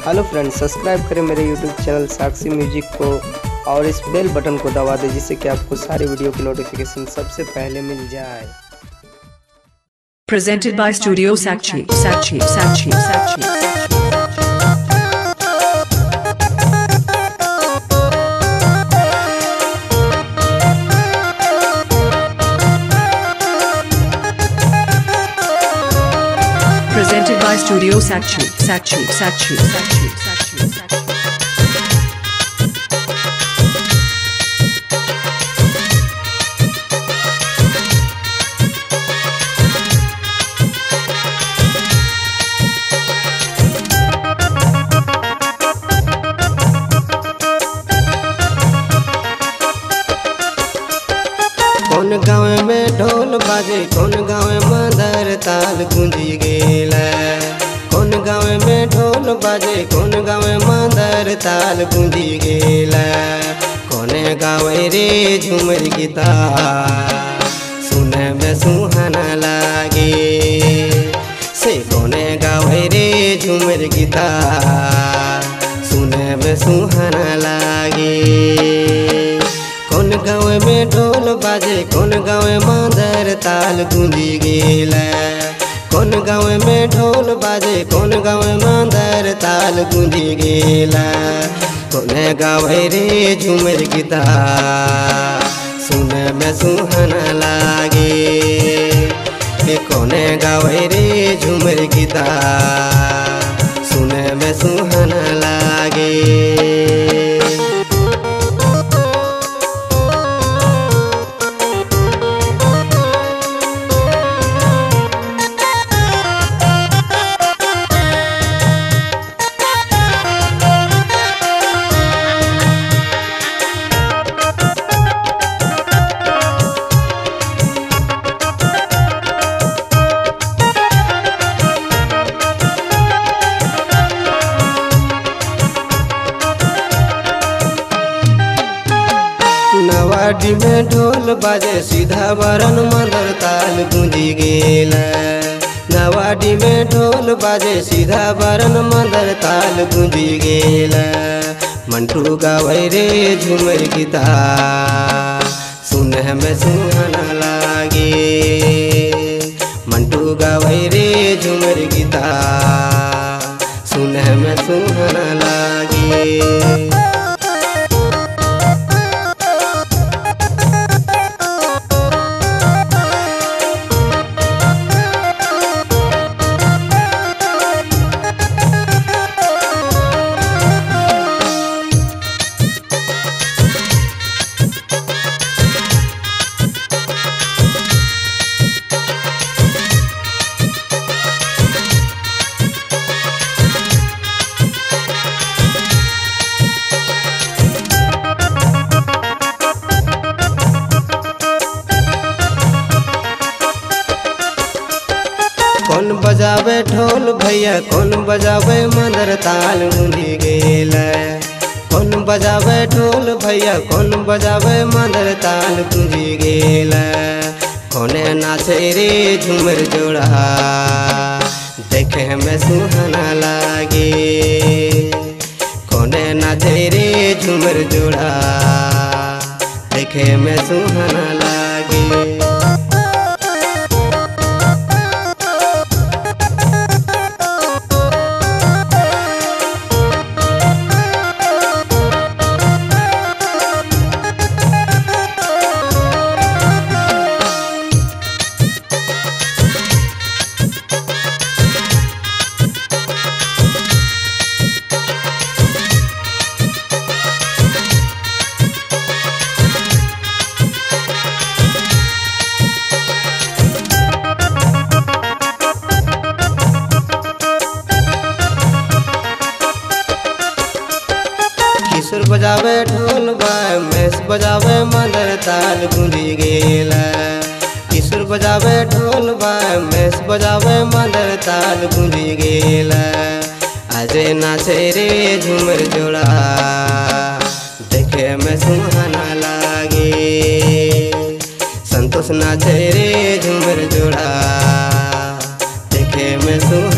Hello friends, subscribe करें मेरे YouTube channel साक्षी music को और इस बेल बटन को दबा दें जिससे कि आपको सारी वीडियो की नोटिफिकेशन सबसे पहले मिल जाए। Presented by Studio Sakshi. Presented by Studio Sakshi. कौन गाँव में ढोल बाजे, कौन गाँव में मदर ताल गूंजी गेला। कौन गाँव में ढोल बाजे, कौन गाँव में मदर ताल गूंजी गेला। कौने गाँव रे झूमर गीता सुने में सुहाना लागे। से कौने गाँव रे झूमर गीता सुने में सुहाना लागे। कौन गाँव में ढोल बाजे, कौन गाँव में मदर ताल गूंजी गेला। कौन गाँव में ढोल बाजे, कौन गाँव में मदर ताल गूंजी गेला। कौन गाँव रे झूमर गीता सुने में सुहाना लागे। कौन गाँव रे झूमर गीता सुने में सुहाना लागे। नवाडी में ढोल बाजे, सीधा बरन मदर ताल गूंजी गेला। नवाडी में ढोल बाजे, सीधा बरन मदर ताल गूंजी गेला। मंटू गावे रे झूमर गीता सुने में सुहाना लागे। मंटू गावे रे झूमर गीता सुने में सुहाना लागे। कौन बजावे ढोल भैया, कौन बजावे मदर ताल गूंजी गेला। कौन बजावे ढोल भैया, कौन बजावे मदर ताल गूंजी गेला। कौने नाचे रे झूमर जोड़ा देखे में सुहाना लागे। कौने नाचे रे झूमर जोड़ा देखे में सुहाना लागे। किशोर बजावे ढोल बाय, महेश बजावे मदर ताल गूंजी गेला। किशोर बजावे ढोल बाय, महेश बजावे मदर ताल गूंजी गेला। आज नाचे रे झूमर जोड़ा देखे में सुहाना लागे। संतोष नाचे रे झूमर जोड़ा देखे में सुहाना